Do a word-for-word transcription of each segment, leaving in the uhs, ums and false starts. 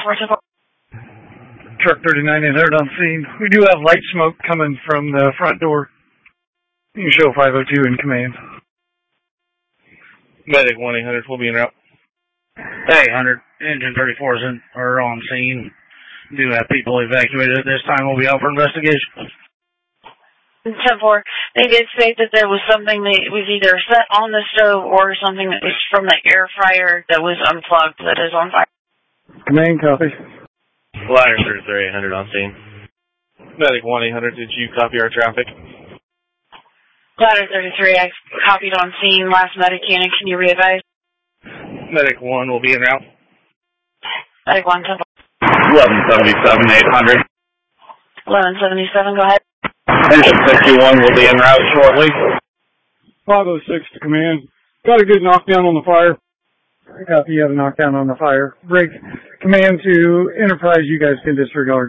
four two four. Truck thirty-nine eight hundred on scene. We do have light smoke coming from the front door. You can show five oh two in command. Medic one eight hundred will be en route. eight hundred, engine thirty-four is in, or on scene. Do have people evacuated at this time. We'll be out for investigation. ten four, they did state that there was something that was either set on the stove or something that was from the air fryer that was unplugged that is on fire. Command, copy. Ladder thirty-three eight hundred on scene. Medic one eight hundred, did you copy our traffic? Ladder thirty-three, I copied on scene. Last medic cannon, can you re-advise? Medic one will be en route. Medic one, ten four. eleven seventy-seven eight hundred. eleven seventy-seven, go ahead. Engine sixty-one will be en route shortly. five oh six to command. Got a good knockdown on the fire. Copy, you have a knockdown on the fire. Break command to Enterprise, you guys can disregard.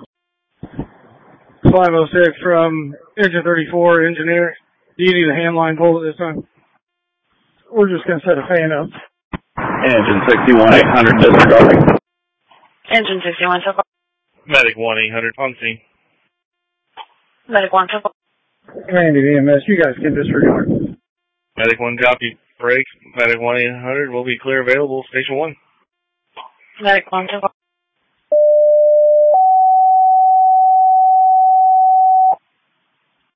five oh six from engine thirty-four, engineer. Do you need a handline pull at this time? We're just going to set a fan up. Engine sixty-one eight hundred disregarding. Engine sixty-one, so far. Medic one eight hundred on scene. Medic one, so far. Command to E M S, you guys can disregard. Medic one copy. Break. Medic one eight hundred will be clear available. Station one. Medic one, so far.